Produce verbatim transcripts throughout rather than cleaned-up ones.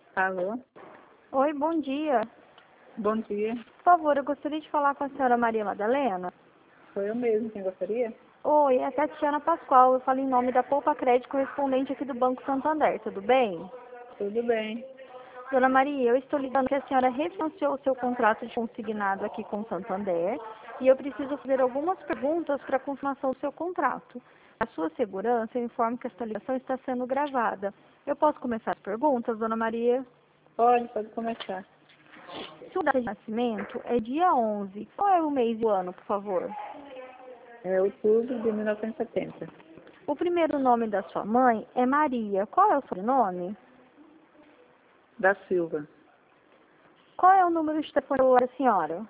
Alô? Oi, bom dia. Bom dia. Por favor, eu gostaria de falar com a senhora Maria Madalena. Sou eu mesmo, quem gostaria? Oi, é a Tatiana Pascoal. Eu falo em nome da Poupa Crédito, correspondente aqui do Banco Santander. Tudo bem? Tudo bem. Dona Maria, eu estou ligando que a senhora refinanciou o seu contrato de consignado aqui com o Santander e eu preciso fazer algumas perguntas para a confirmação do seu contrato. A sua segurança, eu informo que esta ligação está sendo gravada. Eu posso começar as perguntas, Dona Maria? Pode, pode começar. Sua data de nascimento é dia onze. Qual é o mês e o ano, por favor? É outubro de mil novecentos e setenta. O primeiro nome da sua mãe é Maria. Qual é o sobrenome? Da Silva. Qual é o número de telefone da senhora?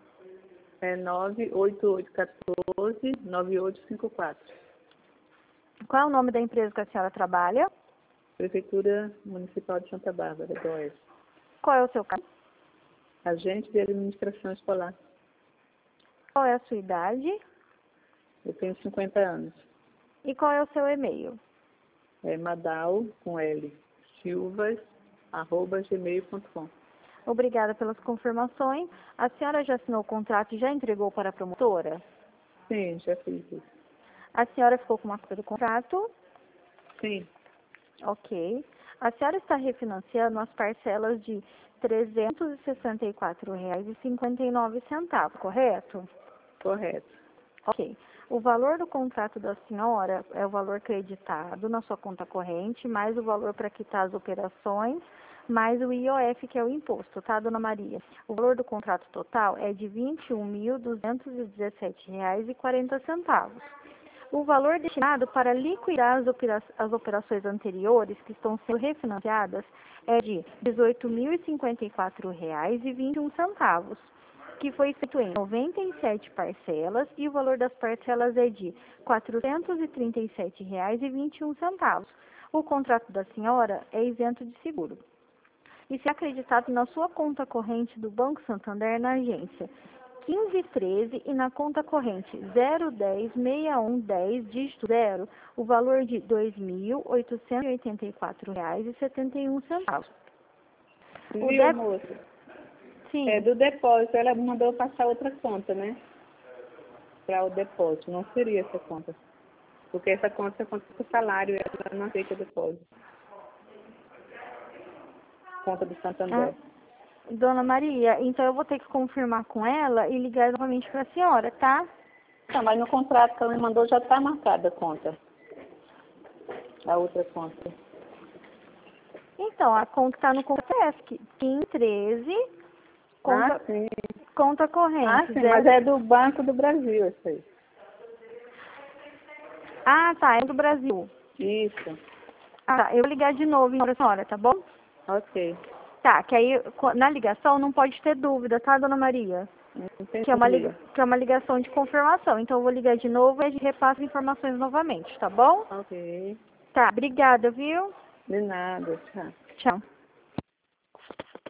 É nove oito oito um quatro, nove oito cinco quatro. Qual é o nome da empresa que a senhora trabalha? Prefeitura Municipal de Santa Bárbara, do Oeste. Qual é o seu cargo? Agente de Administração Escolar. Qual é a sua idade? Eu tenho cinquenta anos. E qual é o seu e-mail? É madal, com L, silvas, arroba gmail ponto com. Obrigada pelas confirmações. A senhora já assinou o contrato e já entregou para a promotora? Sim, já fiz isso. A senhora ficou com uma cópia do contrato? Sim, Ok. A senhora está refinanciando as parcelas de trezentos e sessenta e quatro reais e cinquenta e nove centavos, correto? correto. Ok. O valor do contrato da senhora é o valor creditado na sua conta corrente, mais o valor para quitar as operações, mais o I O F, que é o imposto, tá, dona Maria? O valor do contrato total é de vinte e um mil duzentos e dezessete reais e quarenta centavos. O valor destinado para liquidar as, opera as operações anteriores, que estão sendo refinanciadas, é de dezoito mil e cinquenta e quatro reais e vinte e um centavos, que foi feito em noventa e sete parcelas e o valor das parcelas é de quatrocentos e trinta e sete reais e vinte e um centavos. O contrato da senhora é isento de seguro e se acreditado na sua conta corrente do Banco Santander na agência quinze treze e na conta corrente zero dez sessenta e um dez, dígito zero, o valor de dois mil oitocentos e oitenta e quatro reais e setenta e um centavos. O Viu, dep... moça? Sim. É do depósito, ela mandou passar outra conta, né? Para o depósito, não seria essa conta. Porque essa conta é conta do salário, ela não aceita depósito. Conta do Santander. Ah, Dona Maria, então eu vou ter que confirmar com ela e ligar novamente para a senhora, tá? Tá, mas no contrato que ela me mandou já está marcada a conta. A outra conta. Então, a conta está no Confesc, quinze treze, conta, Ah, sim. conta Ah, corrente. sim, zero... mas é do Banco do Brasil, isso aí. Ah, tá, é do Brasil. Isso. Ah, tá, eu vou ligar de novo para a senhora, tá bom? Ok. Tá, que aí co- na ligação não pode ter dúvida, tá, dona Maria? Que é uma, Entendi. liga... que é uma ligação de confirmação. Então eu vou ligar de novo e a gente repassa as informações novamente, tá bom? Ok. Tá, obrigada, viu? De nada, tchau. Tchau.